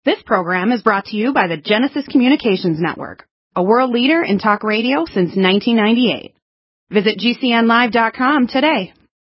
This program is brought to you by the Genesis Communications Network, a world leader in talk radio since 1998. Visit GCNlive.com today.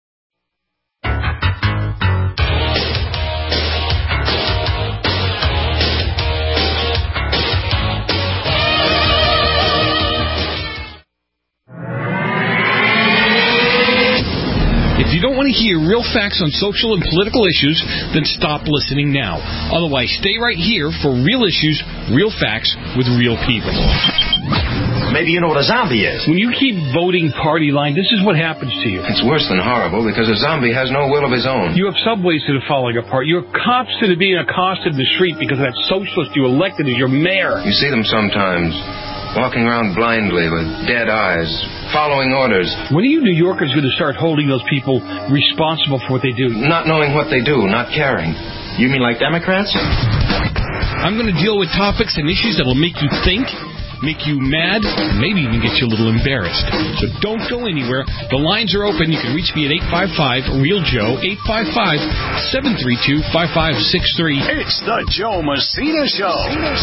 If you don't want to hear real facts on social and political issues, then stop listening now. Otherwise, stay right here for real issues, real facts, with real people. Maybe you know what a zombie is. When you keep voting party line, this is what happens to you. It's worse than horrible because a zombie has no will of his own. You have subways that are falling apart. You have cops that are being accosted in the street because of that socialist you elected as your mayor. You see them sometimes, walking around blindly with dead eyes, following orders. When are you New Yorkers going to start holding those people responsible for what they do? Not knowing what they do, not caring. You mean like Democrats? I'm going to deal with topics and issues that will make you think, make you mad, and maybe even get you a little embarrassed. So don't go anywhere. The lines are open. You can reach me at 855-REAL-JOE, 855-732-5563. It's the Joe Messina Show.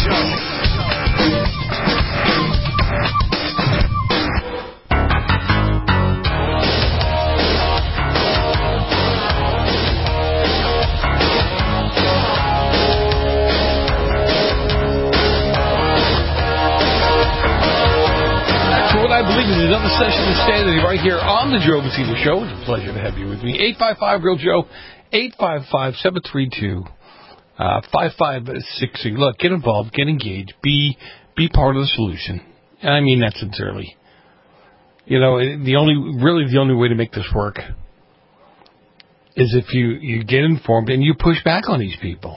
I believe in another session of Sanity right here on the Joe Messina Show. It's a pleasure to have you with me. 855-REAL-JOE, 855-732-5563. Look, get involved, get engaged, be part of the solution. And I mean that sincerely. You know, the only way to make this work is if you get informed and you push back on these people.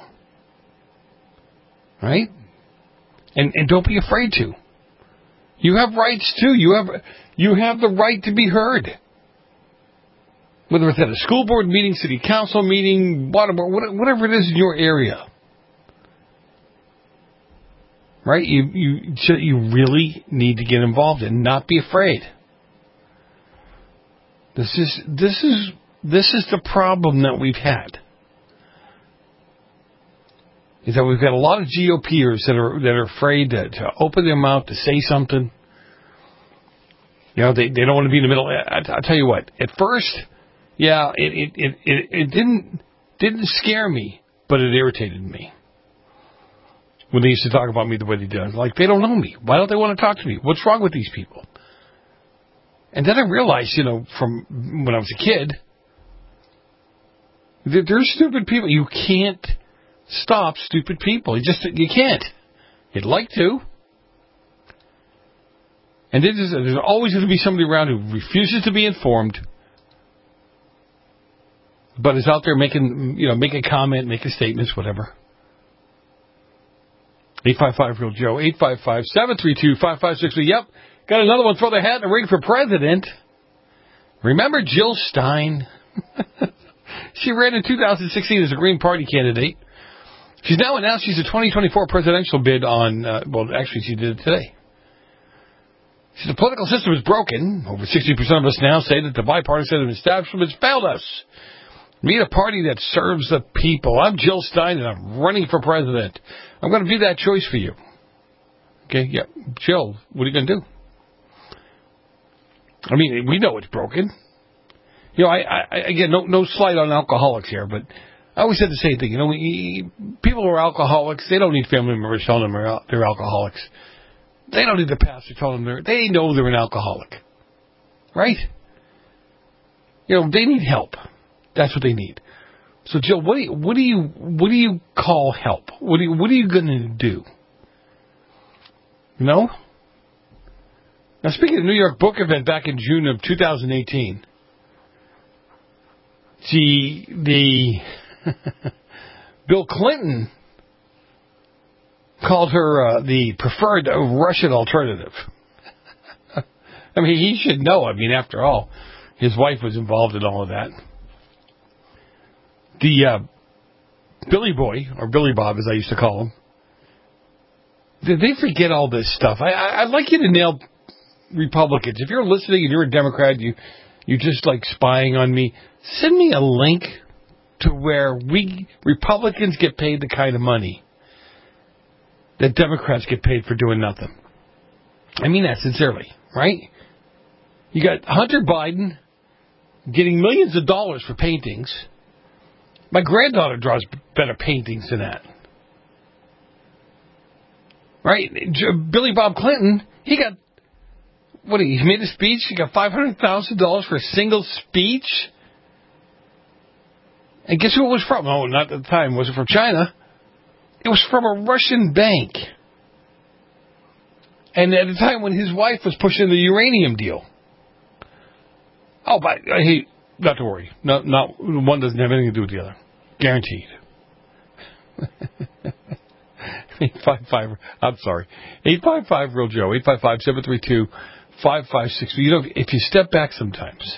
Right? And don't be afraid to. You have rights too. You have the right to be heard. Whether it's at a school board meeting, city council meeting, whatever it is in your area. Right? You really need to get involved and not be afraid. This is the problem that we've had. Is that we've got a lot of GOPers that are afraid to open their mouth to say something. You know, they don't want to be in the middle. I'll tell you what. At first, yeah, it didn't scare me, but it irritated me when they used to talk about me the way they did. Like, they don't know me. Why don't they want to talk to me? What's wrong with these people? And then I realized, you know, from when I was a kid, there's stupid people. You can't stop stupid people. You can't. You'd like to. And there's always going to be somebody around who refuses to be informed, but is out there making a comment, making statements, whatever. 855-REAL-JOE, 855-732-5563. Yep, got another one. Throw the hat in the ring for president. Remember Jill Stein? She ran in 2016 as a Green Party candidate. She's now announced she's a 2024 presidential bid on, actually she did it today. She said the political system is broken. Over 60% of us now say that the bipartisan establishment has failed us. We need a party that serves the people. I'm Jill Stein and I'm running for president. I'm going to be that choice for you. Okay, yeah. Jill, what are you going to do? I mean, we know it's broken. You know, I again, no slight on alcoholics here, but I always said the same thing. You know, people who are alcoholics, they don't need family members telling them they're alcoholics. They don't need the pastor telling them they know they're an alcoholic. Right? You know, they need help. That's what they need. So, Jill, what do you call help? What are you going to do? You know? Now, speaking of the New York Book Event back in June of 2018, Bill Clinton called her the preferred Russian alternative. I mean, he should know. I mean, after all, his wife was involved in all of that. The Billy Boy, or Billy Bob as I used to call him, did they forget all this stuff? I'd like you to nail Republicans. If you're listening and you're a Democrat, you just like spying on me, send me a link to where we Republicans get paid the kind of money that Democrats get paid for doing nothing. I mean that sincerely, right? You got Hunter Biden getting millions of dollars for paintings. My granddaughter draws better paintings than that. Right? Billy Bob Clinton, he made a speech, he got $500,000 for a single speech. And guess who it was from? Oh, not at the time. Was it from China? It was from a Russian bank. And at the time when his wife was pushing the uranium deal. Oh, but hey, not to worry. No, one doesn't have anything to do with the other. Guaranteed. 855. I'm sorry. 855 Real Joe. 855-732-5563. You know, if you step back sometimes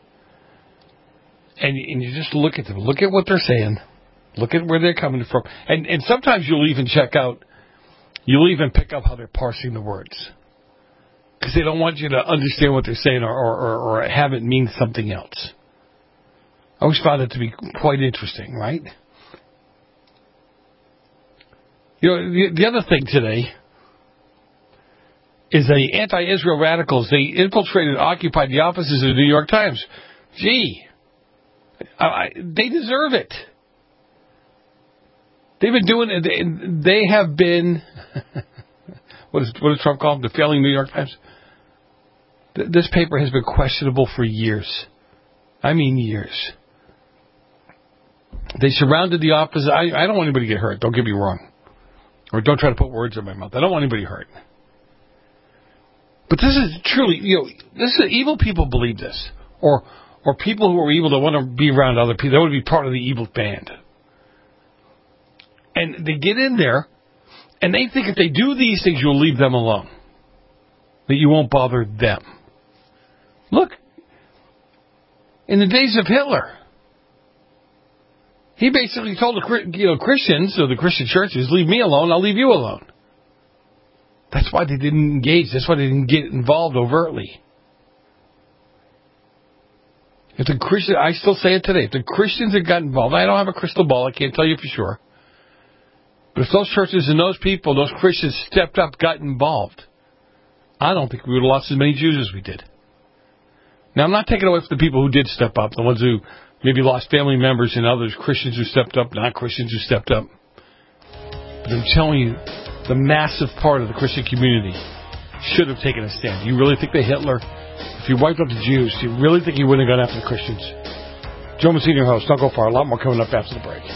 and you just look at them, look at what they're saying, look at where they're coming from, and sometimes you'll even pick up how they're parsing the words. Because they don't want you to understand what they're saying or have it mean something else. I always found it to be quite interesting, right? You know, the other thing today is the anti-Israel radicals. They infiltrated and occupied the offices of the New York Times. Gee, they deserve it. They've been doing it. They have been... What does Trump call them? The failing New York Times? This paper has been questionable for years. I mean years. They surrounded the office. I don't want anybody to get hurt. Don't get me wrong. Or don't try to put words in my mouth. I don't want anybody hurt. But this is truly, evil people believe this. Or people who are evil that want to be around other people. They want to be part of the evil band. And they get in there, and they think if they do these things, you'll leave them alone. That you won't bother them. Look, in the days of Hitler, he basically told the Christians, or the Christian churches, leave me alone, I'll leave you alone. That's why they didn't engage. That's why they didn't get involved overtly. If the Christian, I still say it today, if the Christians had gotten involved, I don't have a crystal ball, I can't tell you for sure. But if those churches and those people, those Christians stepped up, got involved, I don't think we would have lost as many Jews as we did. Now, I'm not taking away from the people who did step up, the ones who maybe lost family members and others, Christians who stepped up, not Christians who stepped up. But I'm telling you, the massive part of the Christian community should have taken a stand. Do you really think that Hitler, if he wiped out the Jews, do you really think he wouldn't have gone after the Christians? Joe Messina, your host. Don't go far. A lot more coming up after the break.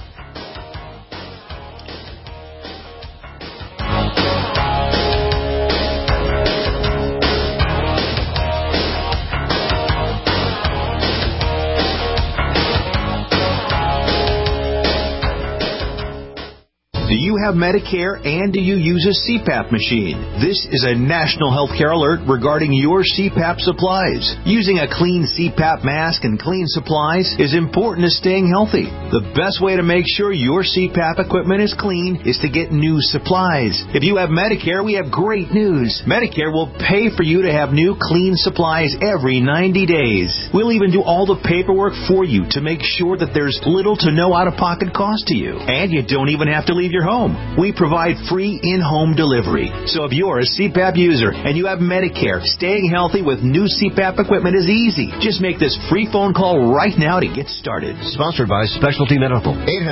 Do you have Medicare and do you use a CPAP machine? This is a national healthcare alert regarding your CPAP supplies. Using a clean CPAP mask and clean supplies is important to staying healthy. The best way to make sure your CPAP equipment is clean is to get new supplies. If you have Medicare, we have great news. Medicare will pay for you to have new clean supplies every 90 days. We'll even do all the paperwork for you to make sure that there's little to no out-of-pocket cost to you. And you don't even have to leave your home. We provide free in-home delivery. So if you're a CPAP user and you have Medicare, staying healthy with new CPAP equipment is easy. Just make this free phone call right now to get started. Sponsored by Specialty Medical.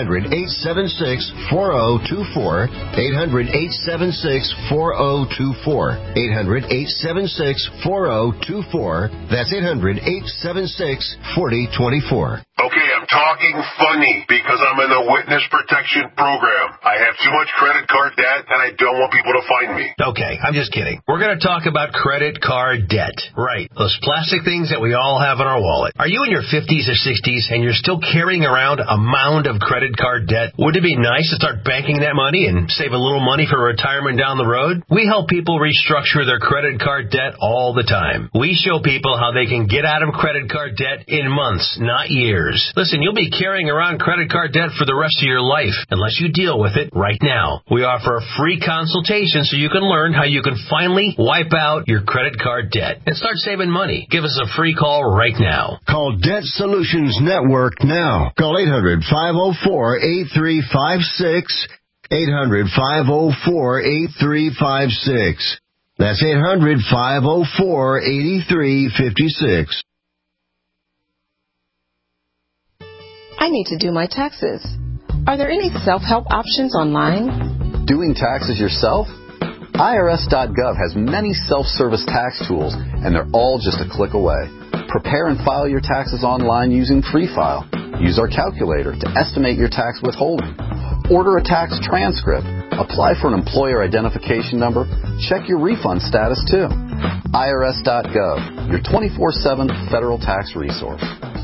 800-876-4024. 800-876-4024. 800-876-4024. That's 800-876-4024. Okay, I'm talking funny because I'm in the witness protection program. I have too much credit card debt and I don't want people to find me. Okay, I'm just kidding. We're going to talk about credit card debt. Right. Those plastic things that we all have in our wallet. Are you in your 50s or 60s and you're still carrying around a mound of credit card debt? Would it be nice to start banking that money and save a little money for retirement down the road? We help people restructure their credit card debt all the time. We show people how they can get out of credit card debt in months, not years. Listen, you'll be carrying around credit card debt for the rest of your life unless you deal with it right now. We offer a free consultation so you can learn how you can finally wipe out your credit card debt and start saving money. Give us a free call right now. Call Debt Solutions Network now. Call 800-504-8356. 800-504-8356. That's 800-504-8356. I need to do my taxes. Are there any self-help options online? Doing taxes yourself? IRS.gov has many self-service tax tools, and they're all just a click away. Prepare and file your taxes online using Free File. Use our calculator to estimate your tax withholding. Order a tax transcript. Apply for an employer identification number. Check your refund status, too. IRS.gov, your 24/7 federal tax resource.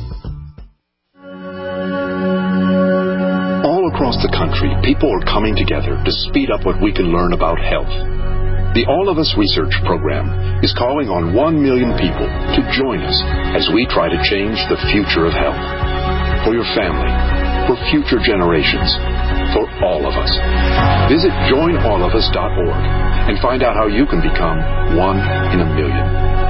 All across the country, people are coming together to speed up what we can learn about health. The All of Us Research Program is calling on 1 million people to join us as we try to change the future of health. For your family, for future generations, for all of us. Visit joinallofus.org and find out how you can become 1 in a million.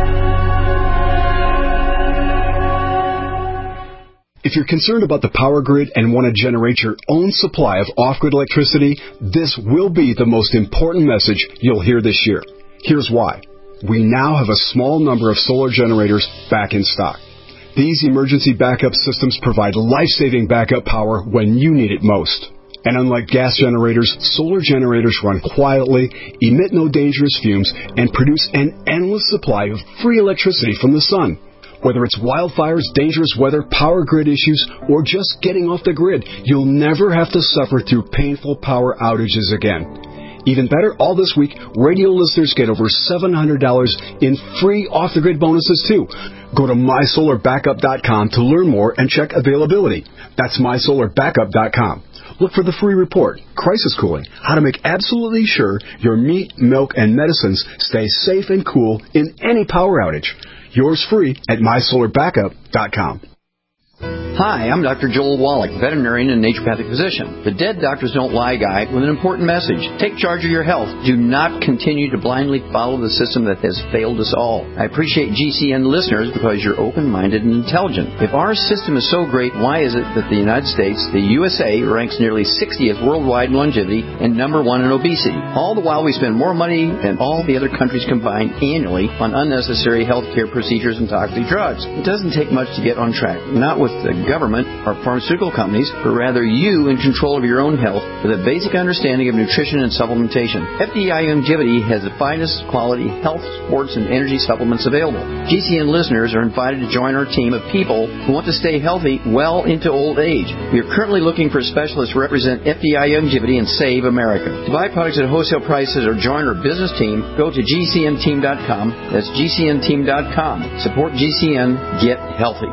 If you're concerned about the power grid and want to generate your own supply of off-grid electricity, this will be the most important message you'll hear this year. Here's why. We now have a small number of solar generators back in stock. These emergency backup systems provide life-saving backup power when you need it most. And unlike gas generators, solar generators run quietly, emit no dangerous fumes, and produce an endless supply of free electricity from the sun. Whether it's wildfires, dangerous weather, power grid issues, or just getting off the grid, you'll never have to suffer through painful power outages again. Even better, all this week, radio listeners get over $700 in free off-the-grid bonuses, too. Go to mysolarbackup.com to learn more and check availability. That's mysolarbackup.com. Look for the free report, Crisis Cooling, how to make absolutely sure your meat, milk, and medicines stay safe and cool in any power outage. Yours free at mysolarbackup.com. Hi, I'm Dr. Joel Wallach, veterinarian and naturopathic physician. The Dead Doctors Don't Lie guide with an important message. Take charge of your health. Do not continue to blindly follow the system that has failed us all. I appreciate GCN listeners because you're open-minded and intelligent. If our system is so great, why is it that the United States, the USA, ranks nearly 60th worldwide in longevity and number 1 in obesity? All the while we spend more money than all the other countries combined annually on unnecessary healthcare procedures and toxic drugs. It doesn't take much to get on track. Not with the government or pharmaceutical companies, but rather you in control of your own health with a basic understanding of nutrition and supplementation. FDI Longevity has the finest quality health, sports, and energy supplements available. GCN listeners are invited to join our team of people who want to stay healthy well into old age. We are currently looking for specialists to represent FDI Longevity and Save America. To buy products at wholesale prices or join our business team, go to GCNteam.com. That's GCNteam.com. Support GCN. Get healthy.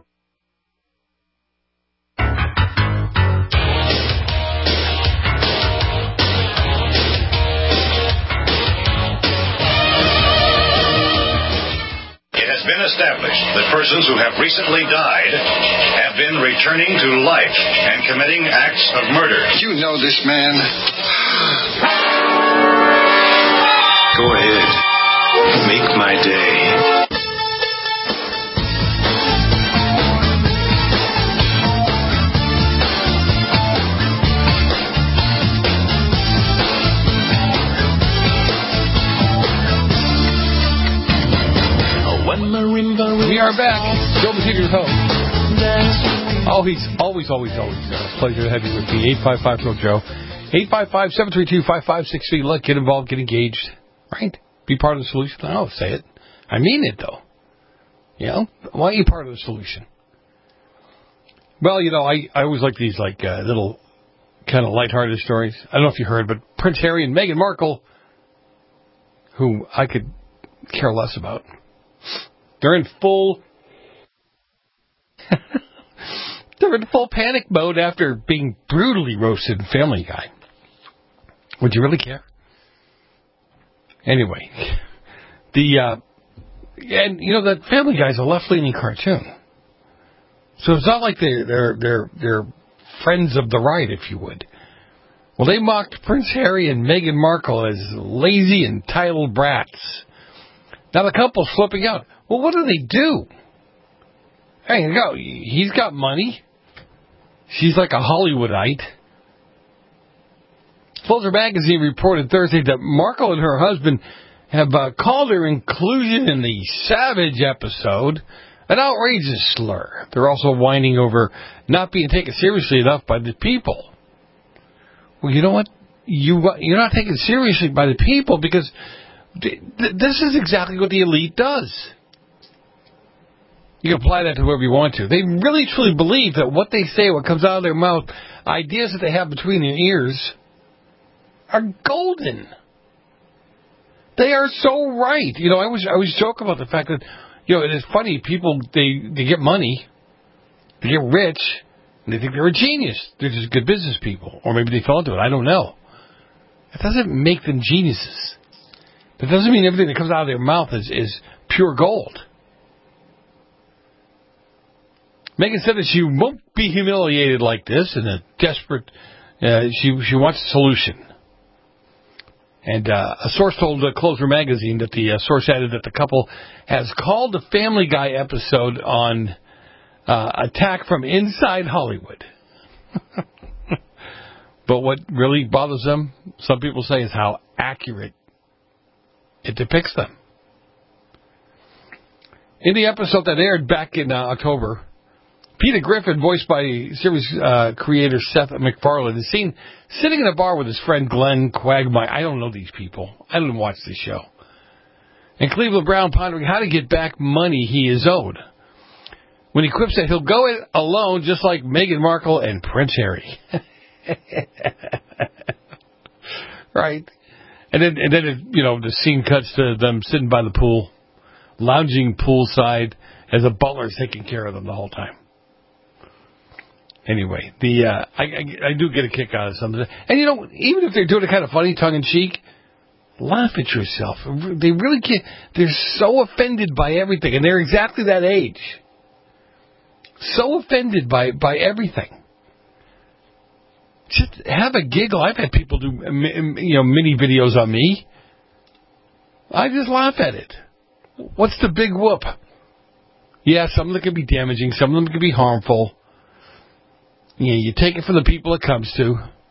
Established that persons who have recently died have been returning to life and committing acts of murder. You know this man. Go ahead. Make my day. We are back. Joe Messina's home. Always a pleasure to have you with me. 855-PRO-JOE. 855-732-5563. Look, get involved, get engaged. Right? Be part of the solution. I don't say it. I mean it, though. You know? Why are you part of the solution? Well, you know, I always like these, little kind of lighthearted stories. I don't know if you heard, but Prince Harry and Meghan Markle, who I could care less about, they're in full panic mode after being brutally roasted in Family Guy. Would you really care? Anyway, and you know that Family Guy is a left-leaning cartoon, so it's not like they're friends of the right, if you would. Well, they mocked Prince Harry and Meghan Markle as lazy, entitled brats. Now the couple's flipping out. Well, what do they do? Hey, you go. He's got money. She's like a Hollywoodite. Closer Magazine reported Thursday that Markle and her husband have called her inclusion in the Savage episode an outrageous slur. They're also whining over not being taken seriously enough by the people. Well, you know what? You're not taken seriously by the people because this is exactly what the elite does. You can apply that to whoever you want to. They really truly believe that what they say, what comes out of their mouth, ideas that they have between their ears are golden. They are so right. You know, I was joking about the fact that, you know, it is funny. People, they get money, they get rich, and they think they're a genius. They're just good business people. Or maybe they fell into it. I don't know. It doesn't make them geniuses. That doesn't mean everything that comes out of their mouth is pure gold. Megan said that she won't be humiliated like this, and a desperate, she wants a solution. And a source told Closer Magazine that the source added that the couple has called the Family Guy episode on attack from inside Hollywood. But what really bothers them, some people say, is how accurate it depicts them. In the episode that aired back in October, Peter Griffin, voiced by series creator Seth MacFarlane, is seen sitting in a bar with his friend Glenn Quagmire. I don't know these people. I didn't watch this show. And Cleveland Brown pondering how to get back money he is owed. When he quips that he'll go it alone just like Meghan Markle and Prince Harry. Right. And then the scene cuts to them sitting by the pool, lounging poolside as a butler's taking care of them the whole time. Anyway, I do get a kick out of something. And, even if they're doing it kind of funny, tongue-in-cheek, laugh at yourself. They really can't. They're so offended by everything, and they're exactly that age. So offended by everything. Just have a giggle. I've had people do, mini videos on me. I just laugh at it. What's the big whoop? Yeah, some of them can be damaging. Some of them can be harmful. Yeah, you take it from the people it comes to.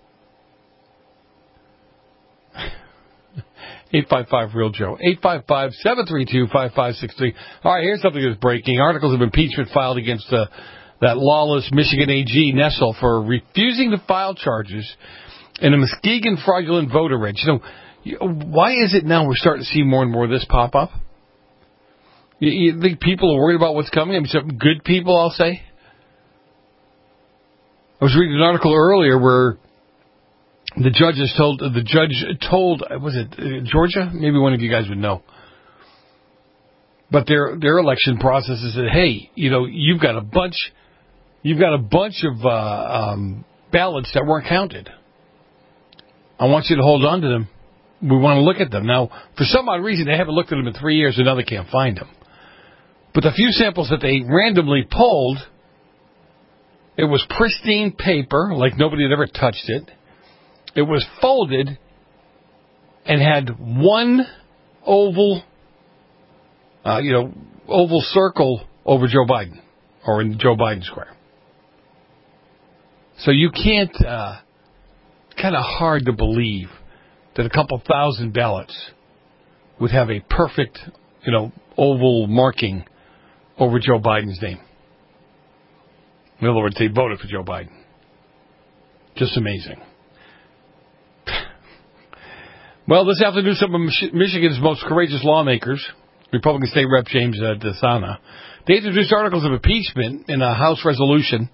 855-REAL-JOE. 855-732-5563. All right, here's something that's breaking. Articles of impeachment filed against that lawless Michigan AG, Nessel, for refusing to file charges in a Muskegon fraudulent voter reg. Why is it now we're starting to see more and more of this pop up? You think people are worried about what's coming? I mean, some good people, I'll say. I was reading an article earlier where the judge told, was it Georgia? Maybe one of you guys would know. But their election process is that, hey, you've got a bunch of ballots that weren't counted. I want you to hold on to them. We want to look at them. Now, for some odd reason, they haven't looked at them in 3 years, and now they can't find them. But the few samples that they randomly pulled, it was pristine paper, like nobody had ever touched it. It was folded and had one oval circle over Joe Biden, or in Joe Biden square. So you can't, kind of hard to believe that a couple thousand ballots would have a perfect, oval marking over Joe Biden's name. In other words, they voted for Joe Biden. Just amazing. Well, this afternoon, some of Michigan's most courageous lawmakers, Republican State Rep James DeSana, they introduced articles of impeachment in a House resolution.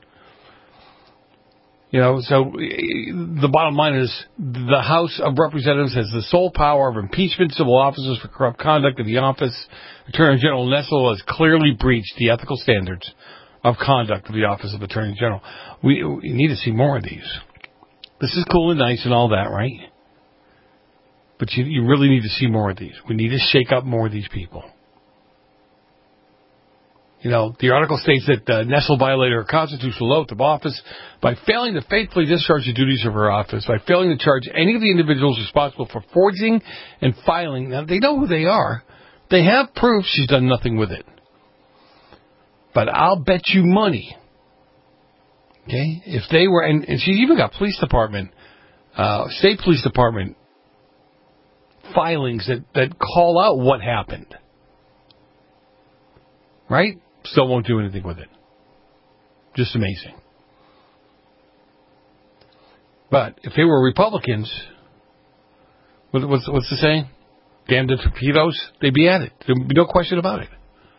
So the bottom line is the House of Representatives has the sole power of impeachment civil officers for corrupt conduct in the office. Attorney General Nessel has clearly breached the ethical standards of conduct of the Office of Attorney General. We need to see more of these. This is cool and nice and all that, right? But you really need to see more of these. We need to shake up more of these people. The article states that Nessel violated her constitutional oath of office by failing to faithfully discharge the duties of her office, by failing to charge any of the individuals responsible for forging and filing. Now, they know who they are. They have proof she's done nothing with it. But I'll bet you money, okay, if they were, and she's even got police department State Police Department filings that call out what happened. Right? Still won't do anything with it. Just amazing. But if they were Republicans, what's the saying? Damn the torpedoes, they'd be at it. There'd be no question about it.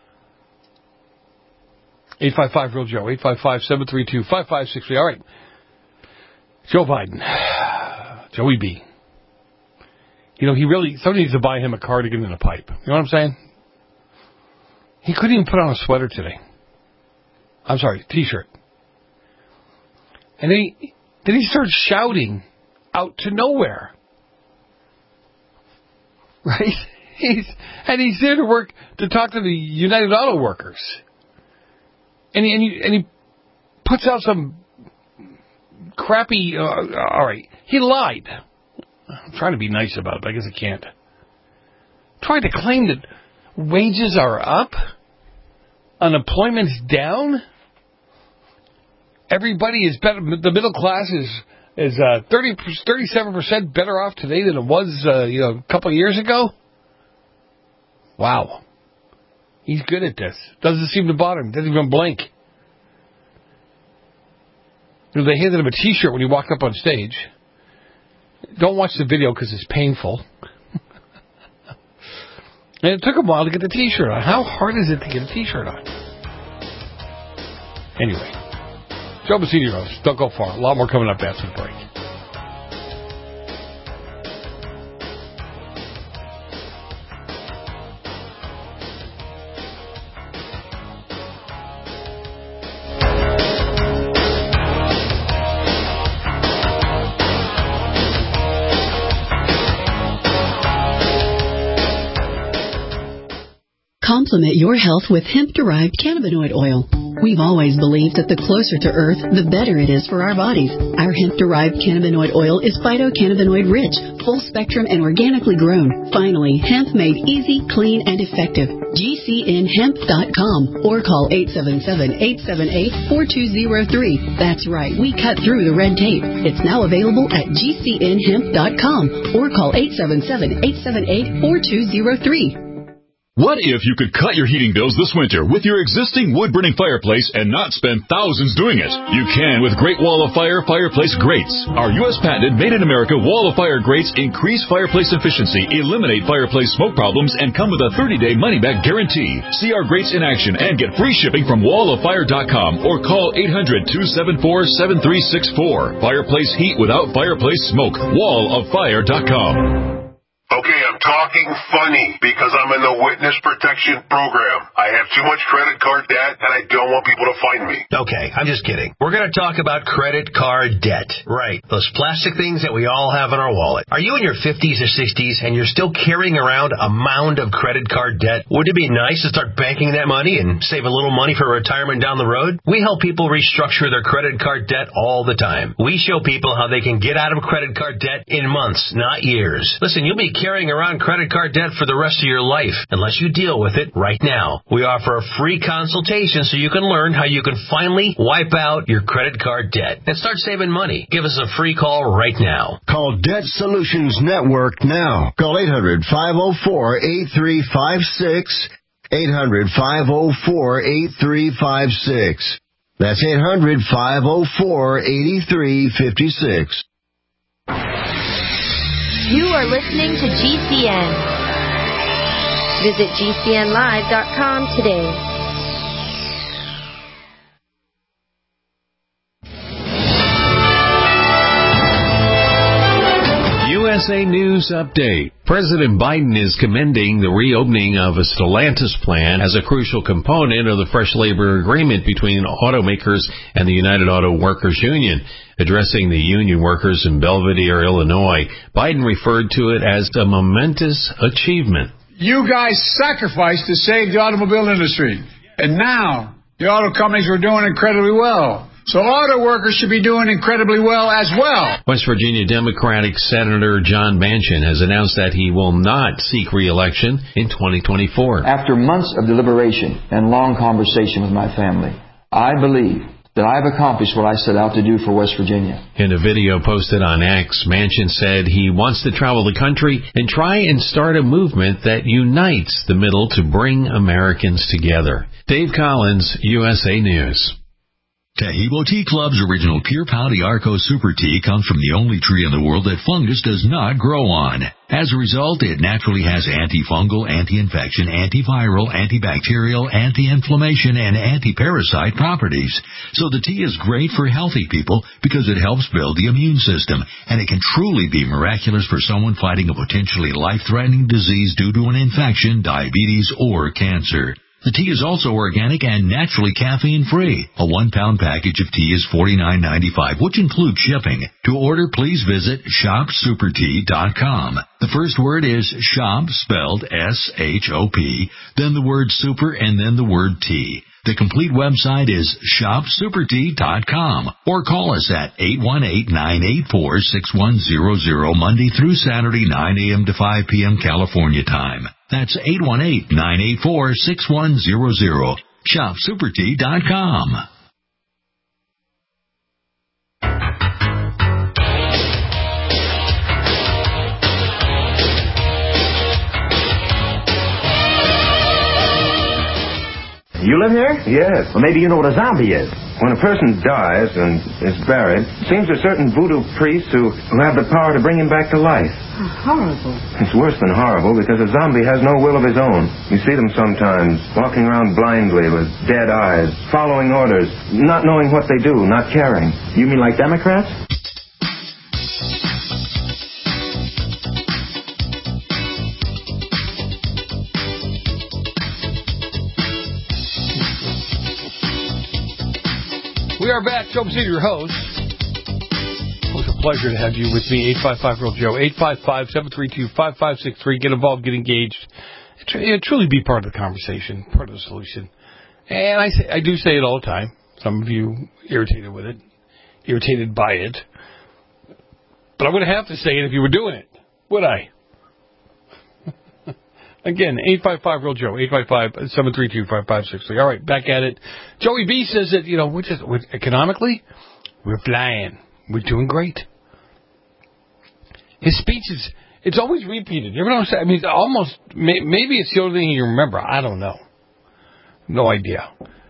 855-REAL-JOE, 855-732-5563. All right. Joe Biden. Joey B. He really, somebody needs to buy him a cardigan and a pipe. You know what I'm saying? He couldn't even put on a sweater today. I'm sorry, t-shirt. And then he starts shouting out to nowhere. Right? He's there to work, to talk to the United Auto Workers. And he puts out some crappy, all right, he lied. I'm trying to be nice about it, but I guess I can't. Trying to claim that wages are up, unemployment's down, everybody is better, the middle class is 37% better off today than it was a couple of years ago. Wow. He's good at this. Doesn't seem to bother him. Doesn't even blink. They handed him a t-shirt when he walked up on stage. Don't watch the video because it's painful. And it took him a while to get the t-shirt on. How hard is it to get a t-shirt on? Anyway. Joe Messina Rose. Don't go far. A lot more coming up after the break. Complement your health with hemp-derived cannabinoid oil. We've always believed that the closer to Earth, the better it is for our bodies. Our hemp-derived cannabinoid oil is phytocannabinoid rich, full spectrum, and organically grown. Finally, hemp made easy, clean, and effective. GCNhemp.com or call 877-878-4203. That's right, we cut through the red tape. It's now available at GCNhemp.com or call 877-878-4203. What if you could cut your heating bills this winter with your existing wood-burning fireplace and not spend thousands doing it? You can with Great Wall of Fire fireplace grates. Our U.S. patented made-in-America Wall of Fire grates increase fireplace efficiency, eliminate fireplace smoke problems, and come with a 30-day money-back guarantee. See our grates in action and get free shipping from walloffire.com or call 800-274-7364. Fireplace heat without fireplace smoke. walloffire.com. Okay, I'm talking funny because I'm in the witness protection program. I have too much credit card debt and I don't want people to find me. Okay, I'm just kidding. We're going to talk about credit card debt. Right. Those plastic things that we all have in our wallet. Are you in your 50s or 60s and you're still carrying around a mound of credit card debt? Would it be nice to start banking that money and save a little money for retirement down the road? We help people restructure their credit card debt all the time. We show people how they can get out of credit card debt in months, not years. Listen, you'll be carrying around credit card debt for the rest of your life unless you deal with it right now. We offer a free consultation so you can learn how you can finally wipe out your credit card debt and start saving money. Give us a free call right now. Call Debt Solutions Network now. Call 800-504-8356. 800-504-8356. That's 800-504-8356. You are listening to GCN. Visit GCNlive.com today. USA News Update. President Biden is commending the reopening of a Stellantis plant as a crucial component of the fresh labor agreement between automakers and the United Auto Workers Union. Addressing the union workers in Belvidere, Illinois, Biden referred to it as a momentous achievement. You guys sacrificed to save the automobile industry, and now the auto companies are doing incredibly well. So auto workers should be doing incredibly well as well. West Virginia Democratic Senator John Manchin has announced that he will not seek re-election in 2024. After months of deliberation and long conversation with my family, I believe that I've accomplished what I set out to do for West Virginia. In a video posted on X, Manchin said he wants to travel the country and try and start a movement that unites the middle to bring Americans together. Dave Collins, USA News. Taheebo Tea Club's original Pure Pau Arco Super Tea comes from the only tree in the world that fungus does not grow on. As a result, it naturally has antifungal, anti-infection, antiviral, antibacterial, anti-inflammation, and anti-parasite properties. So the tea is great for healthy people because it helps build the immune system, and it can truly be miraculous for someone fighting a potentially life-threatening disease due to an infection, diabetes, or cancer. The tea is also organic and naturally caffeine-free. A 1-pound package of tea is $49.95, which includes shipping. To order, please visit shopsupertea.com. The first word is shop, spelled S-H-O-P, then the word super, and then the word tea. The complete website is shopsupertea.com, or call us at 818-984-6100 Monday through Saturday, 9 a.m. to 5 p.m. California time. That's 818-984-6100. shopsupertea.com. You live here? Yes. Well, maybe you know what a zombie is. When a person dies and is buried, it seems there are certain voodoo priests who have the power to bring him back to life. Horrible. It's worse than horrible because a zombie has no will of his own. You see them sometimes walking around blindly with dead eyes, following orders, not knowing what they do, not caring. You mean like Democrats? We are back. Joe Messina, your host. It's a pleasure to have you with me. 855-REAL-JOE. 855-732-5563. Get involved, get engaged. Truly be part of the conversation, part of the solution. And I do say it all the time. Some of you irritated with it, irritated by it. But I would have to say it if you were doing it, would I? Again, 855-REAL-JOE, 855-732-5563. All right, back at it. Joey B says that, economically, we're flying. We're doing great. His speech it's always repeated. You ever notice that? I mean, maybe it's the only thing you remember. I don't know. No idea.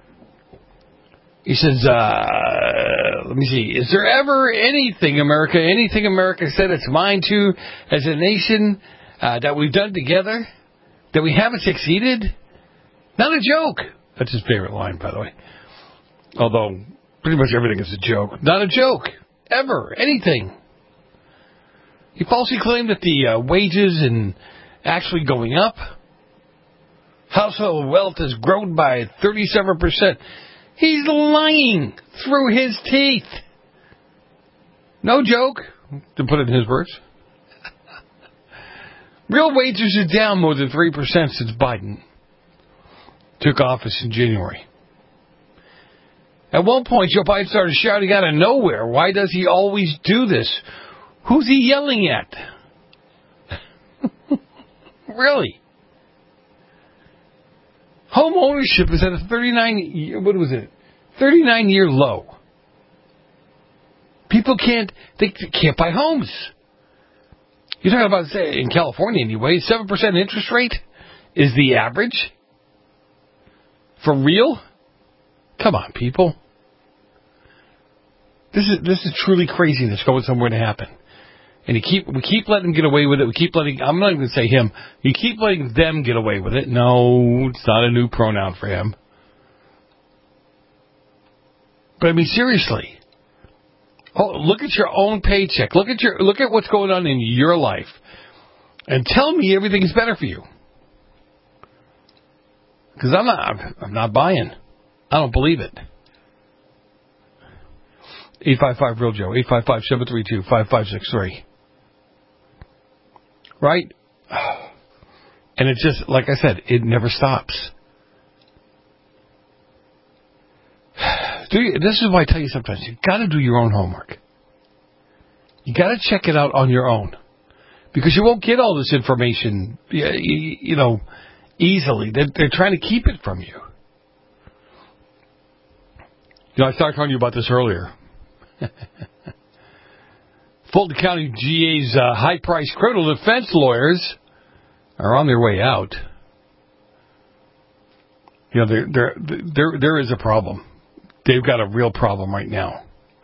He says, let me see. Is there ever anything America said its mind to as a nation that we've done together? That we haven't succeeded? Not a joke. That's his favorite line, by the way. Although, pretty much everything is a joke. Not a joke. Ever. Anything. He falsely claimed that the wages are actually going up. Household wealth has grown by 37%. He's lying through his teeth. No joke, to put it in his words. Real wages are down more than 3% since Biden took office in January. At one point, Joe Biden started shouting out of nowhere, why does he always do this? Who's he yelling at? Really? Home ownership is at a 39-year low. People can't buy homes. You're talking about, say, in California anyway, 7% interest rate is the average? For real? Come on, people. This is truly craziness going somewhere to happen. And we keep letting them get away with it. I'm not even going to say him. You keep letting them get away with it. No, it's not a new pronoun for him. But I mean, seriously. Oh, look at your own paycheck. Look at what's going on in your life. And tell me everything's better for you. Because I'm not buying. I don't believe it. 855-REAL-JOE, 855-732-5563. Right? And it's just, like I said, it never stops. This is why I tell you sometimes, you got to do your own homework. You got to check it out on your own. Because you won't get all this information, easily. They're trying to keep it from you. I started telling you about this earlier. Fulton County GA's high-priced criminal defense lawyers are on their way out. There is a problem. They've got a real problem right now.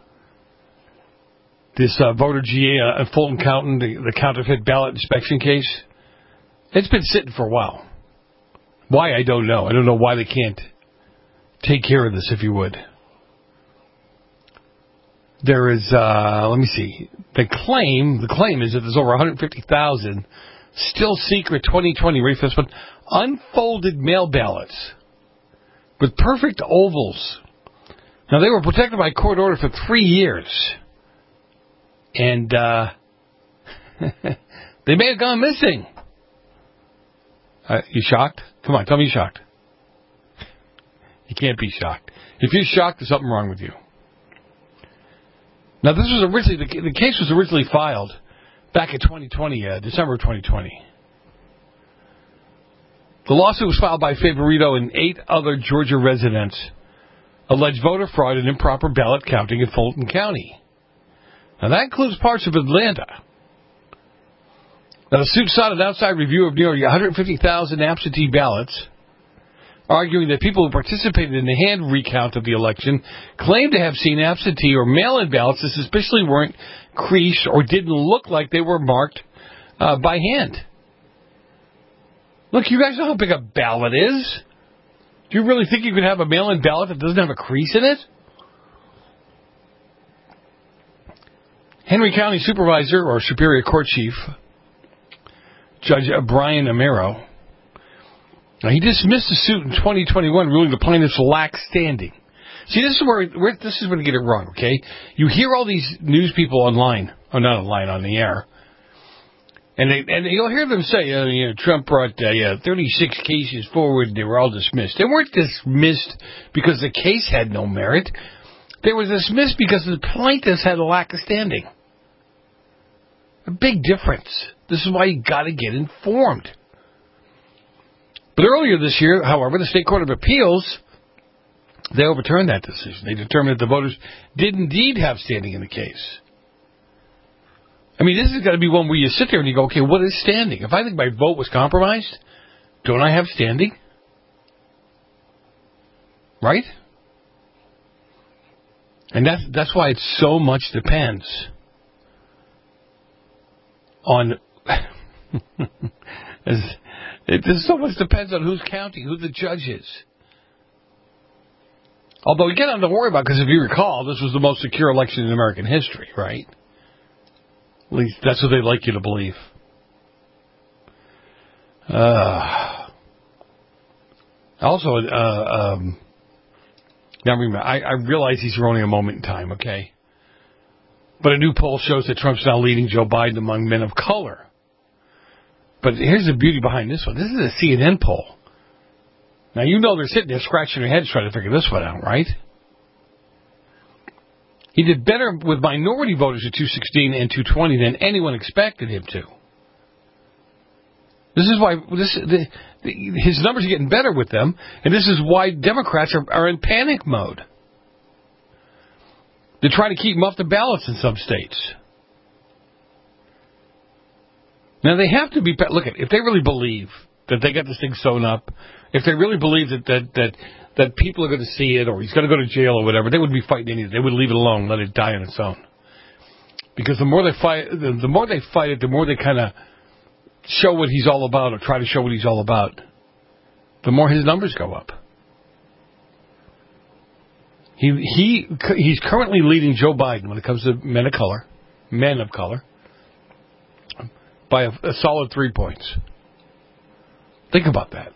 This voter GA at Fulton County, the counterfeit ballot inspection case, it's been sitting for a while. Why, I don't know. I don't know why they can't take care of this, if you would. There is, let me see. The claim is that there's over 150,000 still secret 2020, read for this one, unfolded mail ballots with perfect ovals. Now, they were protected by court order for 3 years. And they may have gone missing. You shocked? Come on, tell me you're shocked. You can't be shocked. If you're shocked, there's something wrong with you. Now, this was originally the case was originally filed back in 2020, December of 2020. The lawsuit was filed by Favorito and 8 other Georgia residents, alleged voter fraud and improper ballot counting in Fulton County. Now, that includes parts of Atlanta. Now, the suit sought an outside review of nearly 150,000 absentee ballots, arguing that people who participated in the hand recount of the election claimed to have seen absentee or mail-in ballots that suspiciously weren't creased or didn't look like they were marked by hand. Look, you guys know how big a ballot is. Do you really think you could have a mail-in ballot that doesn't have a crease in it? Henry County Supervisor or Superior Court Chief Judge Brian Amaro, he dismissed the suit in 2021, ruling the plaintiffs lack standing. See, this is where you get it wrong, okay? You hear all these news people online, or not online, on the air, and you'll hear them say, Trump brought 36 cases forward, they were all dismissed. They weren't dismissed because the case had no merit. They were dismissed because the plaintiffs had a lack of standing. A big difference. This is why you got to get informed. But earlier this year, however, the State Court of Appeals, they overturned that decision. They determined that the voters did indeed have standing in the case. I mean, this has got to be one where you sit there and you go, okay, what is standing? If I think my vote was compromised, don't I have standing? Right? And that's why it so much depends on... It so much depends on who's counting, who the judge is. Although you don't have to worry about it, because if you recall, this was the most secure election in American history, right? At least that's what they like you to believe. Also, now remember, I realize these are only a moment in time, okay? But a new poll shows that Trump's now leading Joe Biden among men of color. But here's the beauty behind this one. This is a CNN poll. Now, you know they're sitting there scratching their heads trying to figure this one out, right? He did better with minority voters at 216 and 220 than anyone expected him to. This is why his numbers are getting better with them, and this is why Democrats are in panic mode. They're trying to keep him off the ballots in some states. Now, they have to be... Look, if they really believe that they got this thing sewn up, if they really believe that people are going to see it or he's going to go to jail or whatever, they wouldn't be fighting anything. They would leave it alone, let it die on its own. Because the more they fight it, the more they kind of show what he's all about or try to show what he's all about, the more his numbers go up. He's currently leading Joe Biden when it comes to men of color, by a solid 3 points. Think about that.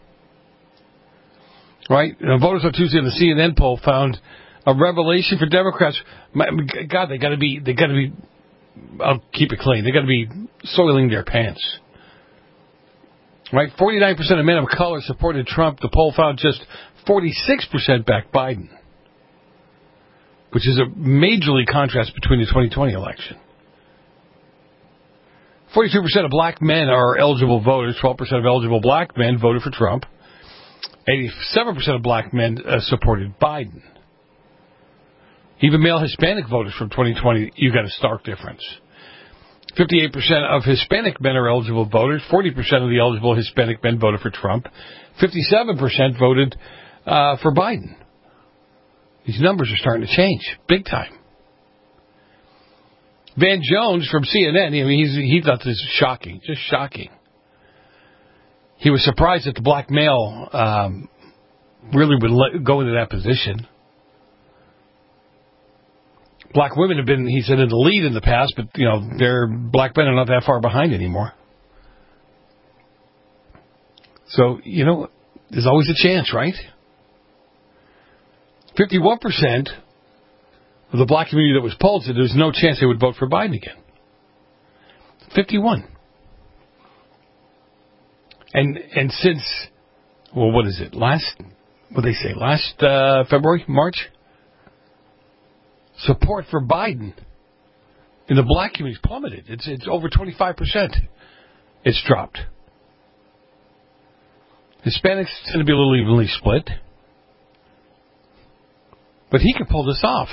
Right? Voters on Tuesday in the CNN poll found a revelation for Democrats. God, they got to be, I'll keep it clean, they got to be soiling their pants. Right? 49% of men of color supported Trump. The poll found just 46% backed Biden, which is a majorly contrast between the 2020 election. 42% of black men are eligible voters. 12% of eligible black men voted for Trump. 87% of black men supported Biden. Even male Hispanic voters from 2020, you got a stark difference. 58% of Hispanic men are eligible voters. 40% of the eligible Hispanic men voted for Trump. 57% voted for Biden. These numbers are starting to change big time. Van Jones from CNN, he thought this was shocking, just shocking. He was surprised that the black male really would go into that position. Black women have been, he said, in the lead in the past, but, their black men are not that far behind anymore. So, there's always a chance, right? 51% of the black community that was polled said there's no chance they would vote for Biden again. 51. And since, what is it? Last February, March? Support for Biden in the black community plummeted. It's over 25%. It's dropped. Hispanics tend to be a little evenly split. But he could pull this off.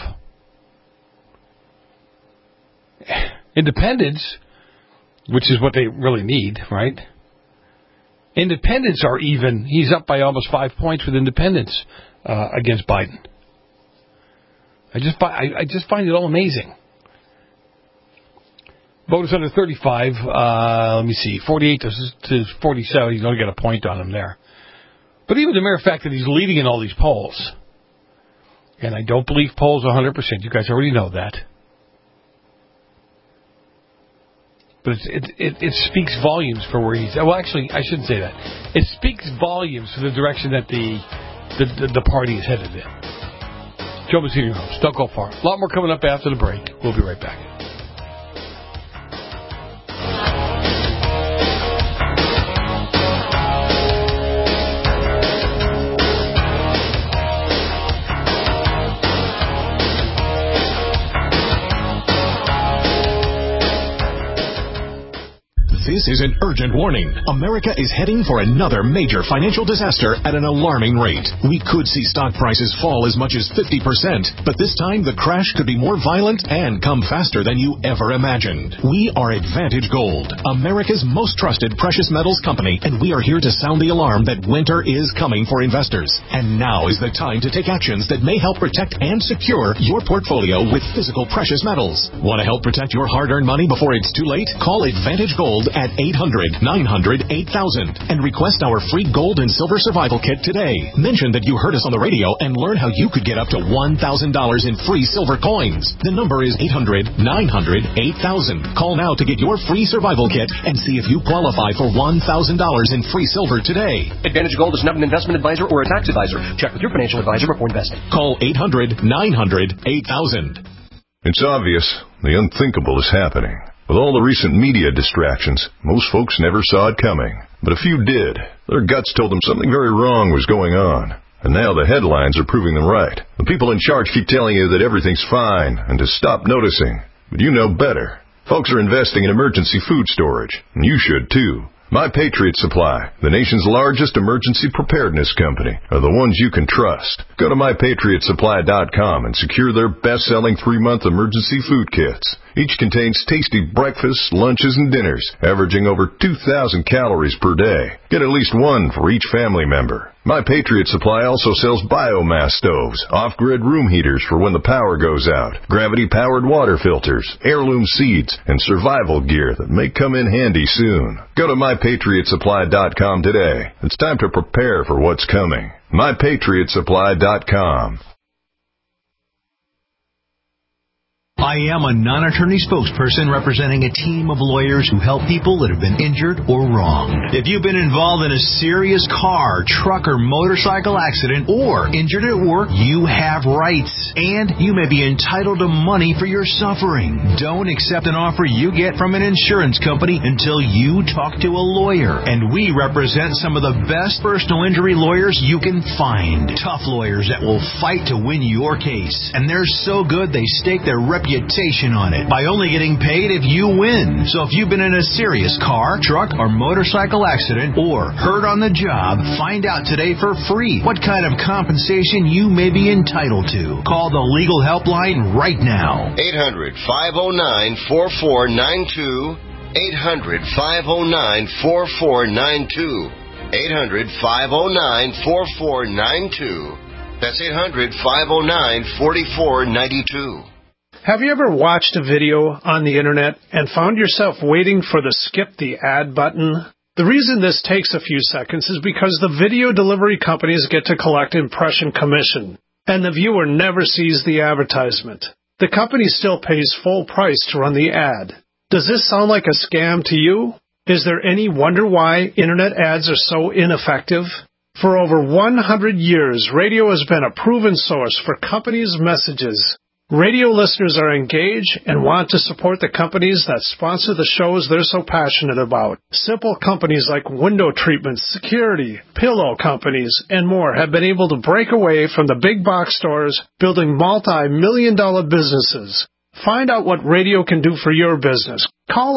Independents, which is what they really need, right? Independents are even. He's up by almost 5 points with independents against Biden. I just find it all amazing. Voters under 35, let me see, 48 to 47, he's only got a point on him there. But even the mere fact that he's leading in all these polls, and I don't believe polls 100%, you guys already know that. But it speaks volumes for where he's... Well, actually, I shouldn't say that. It speaks volumes for the direction that the party is headed in. Joe Mazzini, your host. Don't go far. A lot more coming up after the break. We'll be right back. This is an urgent warning. America is heading for another major financial disaster at an alarming rate. We could see stock prices fall as much as 50%, but this time the crash could be more violent and come faster than you ever imagined. We are Advantage Gold, America's most trusted precious metals company, and we are here to sound the alarm that winter is coming for investors. And now is the time to take actions that may help protect and secure your portfolio with physical precious metals. Want to help protect your hard-earned money before it's too late? Call Advantage Gold at 800-900-8000 and request our free gold and silver survival kit today. Mention that you heard us on the radio and learn how you could get up to $1,000 in free silver coins. The number is 800-900-8000. Call now to get your free survival kit and see if you qualify for $1,000 in free silver today. Advantage Gold is not an investment advisor or a tax advisor. Check with your financial advisor before investing. Call 800-900-8000. It's obvious. The unthinkable is happening. With all the recent media distractions, most folks never saw it coming. But a few did. Their guts told them something very wrong was going on. And now the headlines are proving them right. The people in charge keep telling you that everything's fine and to stop noticing. But you know better. Folks are investing in emergency food storage, and you should too. My Patriot Supply, the nation's largest emergency preparedness company, are the ones you can trust. Go to MyPatriotSupply.com and secure their best-selling 3-month emergency food kits. Each contains tasty breakfasts, lunches, and dinners, averaging over 2,000 calories per day. Get at least one for each family member. My Patriot Supply also sells biomass stoves, off-grid room heaters for when the power goes out, gravity-powered water filters, heirloom seeds, and survival gear that may come in handy soon. Go to MyPatriotSupply.com today. It's time to prepare for what's coming. MyPatriotSupply.com. I am a non-attorney spokesperson representing a team of lawyers who help people that have been injured or wronged. If you've been involved in a serious car, truck, or motorcycle accident, or injured at work, you have rights, and you may be entitled to money for your suffering. Don't accept an offer you get from an insurance company until you talk to a lawyer. And we represent some of the best personal injury lawyers you can find. Tough lawyers that will fight to win your case. And they're so good they stake their reputation reputation on it by only getting paid if you win. So if you've been in a serious car, truck, or motorcycle accident or hurt on the job, find out today for free what kind of compensation you may be entitled to. Call the Legal Helpline right now. 800-509-4492. 800-509-4492. 800-509-4492. That's 800-509-4492. Have you ever watched a video on the internet and found yourself waiting for the skip the ad button? The reason this takes a few seconds is because the video delivery companies get to collect impression commission, and the viewer never sees the advertisement. The company still pays full price to run the ad. Does this sound like a scam to you? Is there any wonder why internet ads are so ineffective? For over 100 years, radio has been a proven source for companies' messages. Radio listeners are engaged and want to support the companies that sponsor the shows they're so passionate about. Simple companies like window treatments, security, pillow companies, and more have been able to break away from the big box stores, building multi-million-dollar businesses. Find out what radio can do for your business. Call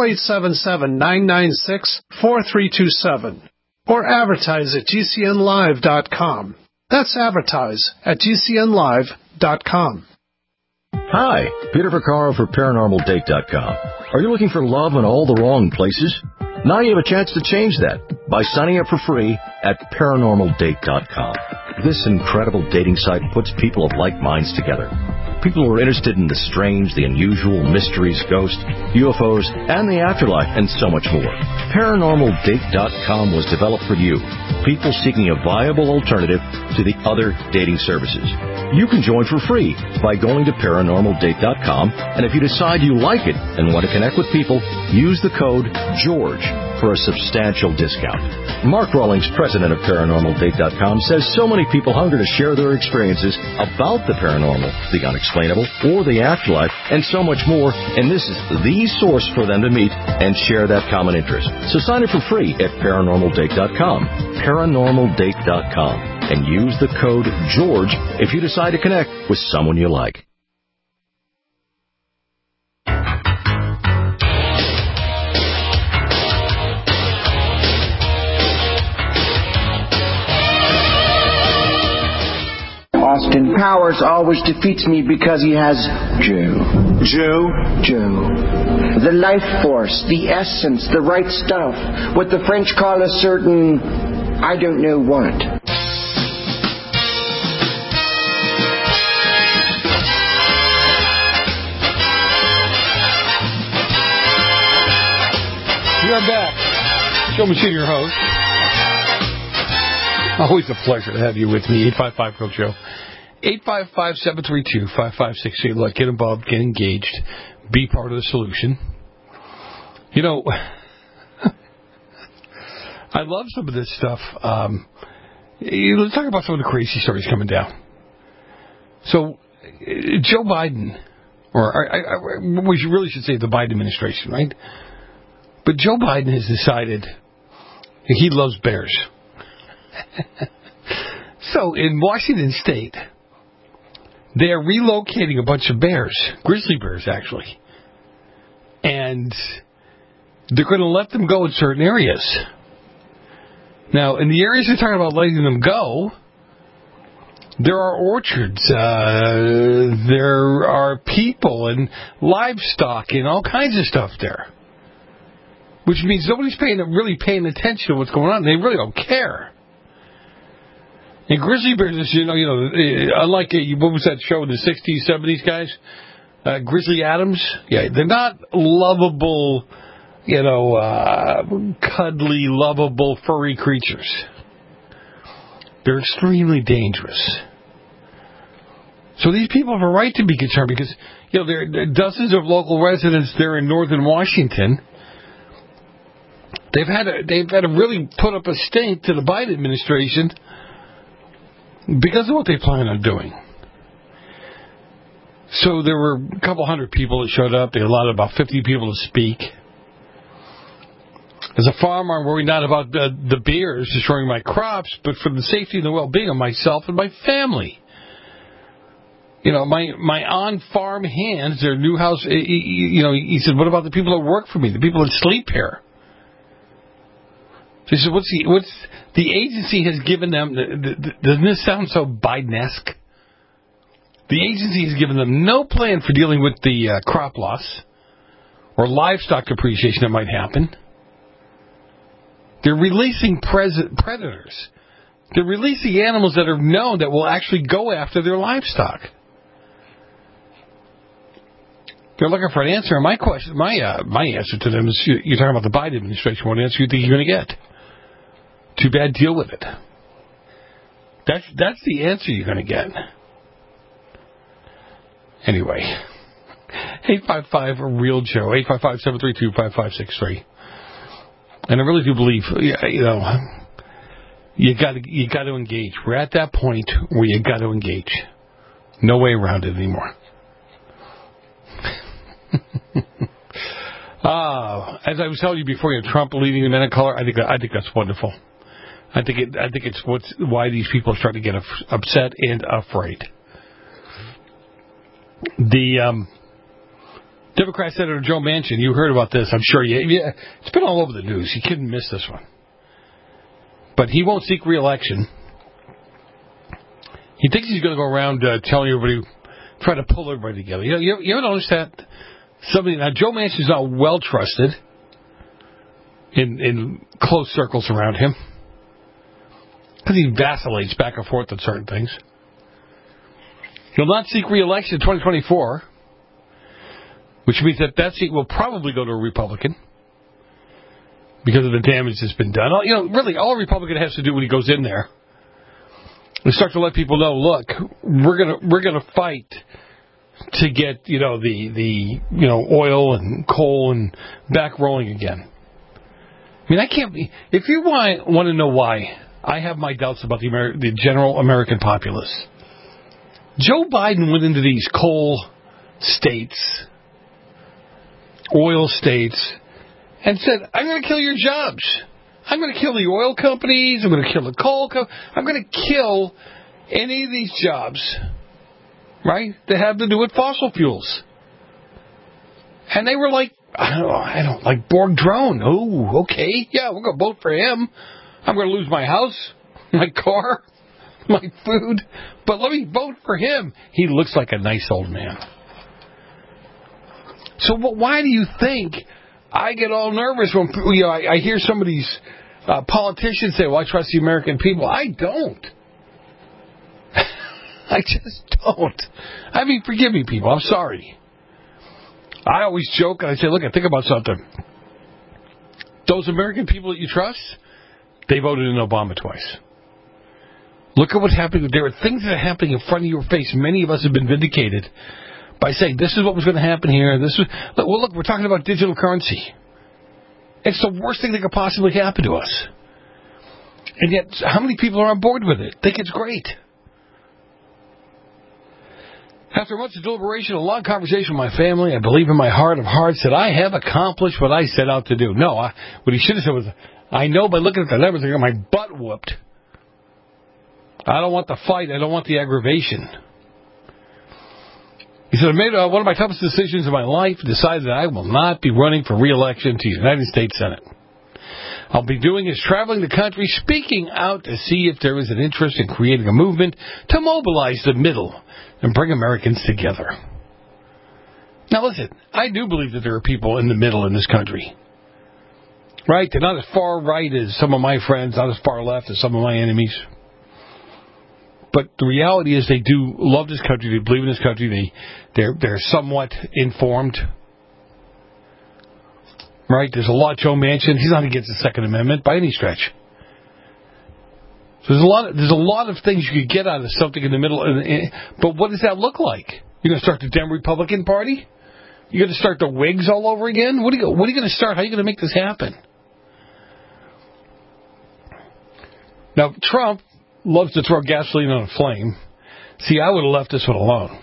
877-996-4327 or advertise at GCNlive.com. That's advertise at GCNlive.com. Hi, Peter Vaccaro for ParanormalDate.com. Are you looking for love in all the wrong places? Now you have a chance to change that by signing up for free at ParanormalDate.com. This incredible dating site puts people of like minds together. People who are interested in the strange, the unusual, mysteries, ghosts, UFOs, and the afterlife, and so much more. ParanormalDate.com was developed for you, people seeking a viable alternative to the other dating services. You can join for free by going to ParanormalDate.com, and if you decide you like it and want to connect with people, use the code GEORGE for a substantial discount. Mark Rawlings, president of ParanormalDate.com, says so many people hunger to share their experiences about the paranormal, the unexplainable, or the afterlife, and so much more, and this is the source for them to meet and share that common interest. So sign up for free at ParanormalDate.com, ParanormalDate.com, and use the code GEORGE if you decide to connect with someone you like. Austin Powers always defeats me because he has Joe. The life force, the essence, the right stuff. What the French call a certain, I don't know what. We are back. Joe Machine, your host. Always a pleasure to have you with me. 855-GO-JOE. 855-732-5568. Look, get involved, get engaged, be part of the solution. You know, I love some of this stuff. Let's talk about some of the crazy stories coming down. So, Joe Biden, or we really should say the Biden administration, right? But Joe Biden has decided he loves bears. So in Washington State, they are relocating a bunch of bears, grizzly bears actually, and they're going to let them go in certain areas. Now, in the areas they're talking about letting them go, there are orchards, there are people and livestock and all kinds of stuff there, which means nobody's really paying attention to what's going on. They really don't care. And grizzly bears, you know, unlike what was that show in the 60s, 70s, guys? Grizzly Adams? Yeah, they're not lovable, cuddly, lovable, furry creatures. They're extremely dangerous. So these people have a right to be concerned because, there are dozens of local residents there in northern Washington. They've had to really put up a stink to the Biden administration because of what they plan on doing. So there were a couple hundred people that showed up. They allowed about 50 people to speak. As a farmer, I'm worried not about the bears destroying my crops, but for the safety and the well-being of myself and my family. my on-farm hands, their new house, he said, what about the people that work for me, the people that sleep here? So he said, what's the agency has given them, doesn't this sound so Biden-esque? The agency has given them no plan for dealing with the crop loss or livestock depreciation that might happen. They're releasing predators. They're releasing animals that are known that will actually go after their livestock. They're looking for an answer. And my question, my answer to them is: you're talking about the Biden administration. What answer do you think you're going to get? Too bad. Deal with it. That's the answer you're going to get. Anyway, 855 Real Joe, 855-732-5563. And I really do believe, you got to engage. We're at that point where you got to engage. No way around it anymore. As I was telling you before, Trump leading the men of color. I think that's wonderful. I think it's why these people are starting to get upset and afraid. The Democrat Senator Joe Manchin, you heard about this, I'm sure. It's been all over the news. You couldn't miss this one. But he won't seek re-election. He thinks he's going to go around telling everybody, trying to pull everybody together. You ever notice that? Now, Joe Manchin's not well trusted in close circles around him because he vacillates back and forth on certain things. He'll not seek re-election in 2024, which means that seat will probably go to a Republican because of the damage that's been done. Really, all a Republican has to do when he goes in there is start to let people know, look, we're gonna fight to get the oil and coal and back rolling again. I mean, I can't be. If you want to know why, I have my doubts about the general American populace. Joe Biden went into these coal states, oil states, and said, I'm going to kill your jobs. I'm going to kill the oil companies. I'm going to kill the coal companies. I'm going to kill any of these jobs, right, that have to do with fossil fuels. And they were like, I don't like Borg Drone. Oh, okay. Yeah, we're going to vote for him. I'm going to lose my house, my car, my food, but let me vote for him. He looks like a nice old man. So why do you think I get all nervous when I hear some of these politicians say, well, I trust the American people? I don't. I just don't. I mean, forgive me, people. I'm sorry. I always joke and I say, look, think about something. Those American people that you trust, they voted in Obama twice. Look at what's happening. There are things that are happening in front of your face. Many of us have been vindicated by saying, this is what was going to happen here. Look, we're talking about digital currency. It's the worst thing that could possibly happen to us. And yet, how many people are on board with it? Think it's great. After months of deliberation, a long conversation with my family, I believe in my heart of hearts that I have accomplished what I set out to do. No, what he should have said was, I know by looking at the numbers, I got my butt whooped. I don't want the fight. I don't want the aggravation. He said, I made one of my toughest decisions in my life, decided that I will not be running for re-election to the United States Senate. I'll be doing is traveling the country, speaking out to see if there is an interest in creating a movement to mobilize the middle and bring Americans together. Now listen, I do believe that there are people in the middle in this country. Right? They're not as far right as some of my friends, not as far left as some of my enemies. But the reality is they do love this country. They believe in this country. They're somewhat informed. Right? There's a lot. Joe Manchin, he's not against the Second Amendment by any stretch. So there's a lot of things you could get out of something in the middle. But what does that look like? You're going to start the Dem Republican Party? You're going to start the Whigs all over again? What are you going to start? How are you going to make this happen? Now, Trump loves to throw gasoline on a flame. See, I would have left this one alone.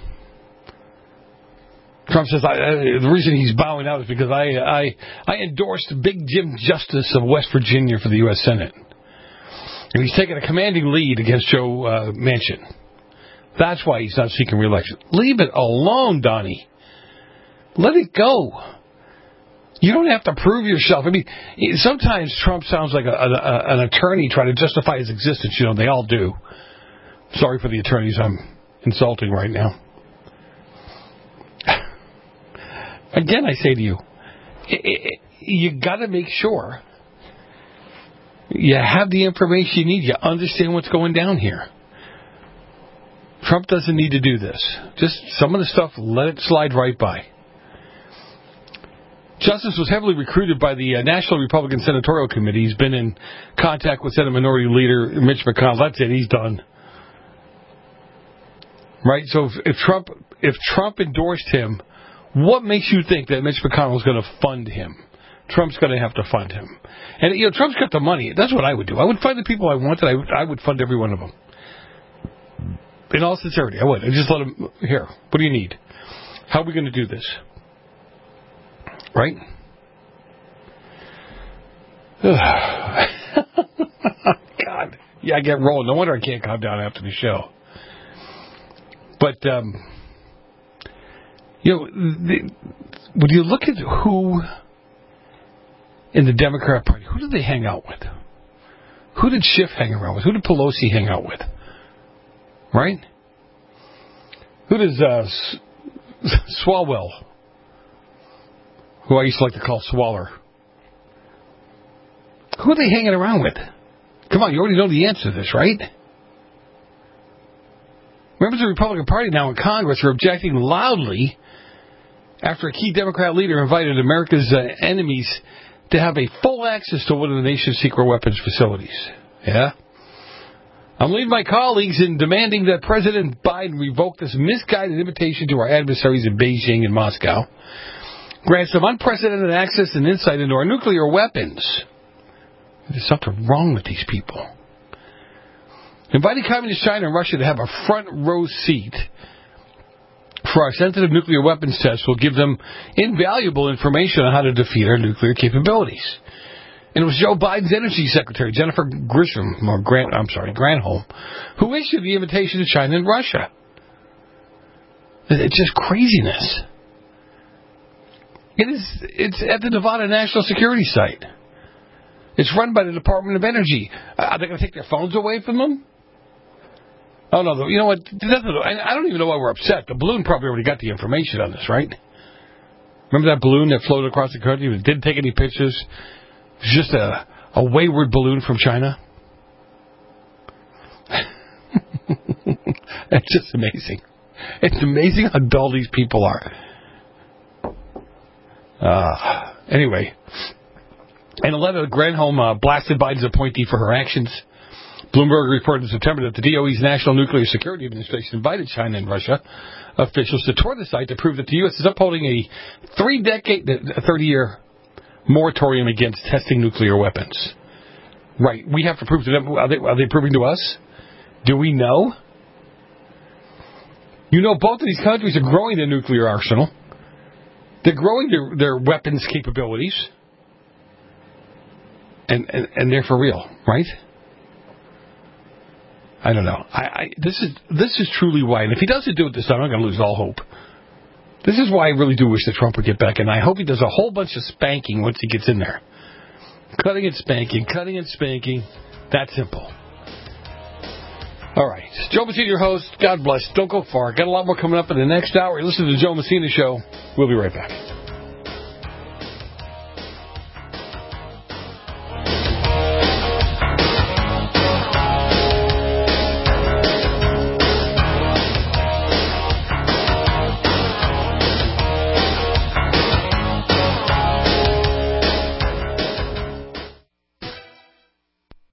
Trump says the reason he's bowing out is because I endorsed Big Jim Justice of West Virginia for the U.S. Senate. And he's taken a commanding lead against Joe Manchin. That's why he's not seeking re-election. Leave it alone, Donnie. Let it go. You don't have to prove yourself. I mean, sometimes Trump sounds like an attorney trying to justify his existence. You know, they all do. Sorry for the attorneys I'm insulting right now. Again, I say to you, you got to make sure you have the information you need. You understand what's going down here. Trump doesn't need to do this. Just some of the stuff, let it slide right by. Justice was heavily recruited by the National Republican Senatorial Committee. He's been in contact with Senate Minority Leader Mitch McConnell. That's it. He's done. Right? So if Trump endorsed him, what makes you think that Mitch McConnell is going to fund him? Trump's going to have to fund him. And, you know, Trump's got the money. That's what I would do. I would fund the people I wanted. I would fund every one of them. In all sincerity, I would. I'd just let them, here, what do you need? How are we going to do this? Right? God. Yeah, I get rolling. No wonder I can't calm down after the show. But, you know, when you look at who in the Democrat Party, who do they hang out with? Who did Schiff hang around with? Who did Pelosi hang out with? Right? Who does Swalwell, who I used to like to call Swaller, who are they hanging around with? Come on, you already know the answer to this, right? Members of the Republican Party now in Congress are objecting loudly after a key Democrat leader invited America's enemies to have a full access to one of the nation's secret weapons facilities. Yeah? I'm leading my colleagues in demanding that President Biden revoke this misguided invitation to our adversaries in Beijing and Moscow, grant some unprecedented access and insight into our nuclear weapons. There's something wrong with these people. Inviting Communist China and Russia to have a front row seat for our sensitive nuclear weapons tests will give them invaluable information on how to defeat our nuclear capabilities. And it was Joe Biden's Energy Secretary, Jennifer Granholm, who issued the invitation to China and Russia. It's just craziness. It's at the Nevada National Security Site. It's run by the Department of Energy. Are they going to take their phones away from them? Oh, no. You know what? I don't even know why we're upset. The balloon probably already got the information on this, right? Remember that balloon that floated across the country that didn't take any pictures? It was just a wayward balloon from China. It's just amazing. It's amazing how dull these people are. Anyway. In a letter, Granholm blasted Biden's appointee for her actions. Bloomberg reported in September that the DOE's National Nuclear Security Administration invited China and Russia officials to tour the site to prove that the U.S. is upholding a 30-year moratorium against testing nuclear weapons. Right. We have to prove to them. Are they proving to us? Do we know? You know, both of these countries are growing their nuclear arsenal. They're growing their weapons capabilities. And they're for real, right? I don't know. This is truly why. And if he doesn't do it this time, I'm going to lose all hope. This is why I really do wish that Trump would get back. And I hope he does a whole bunch of spanking once he gets in there. Cutting and spanking. That simple. All right. Joe Messina, your host. God bless. Don't go far. Got a lot more coming up in the next hour. Listen to the Joe Messina Show. We'll be right back.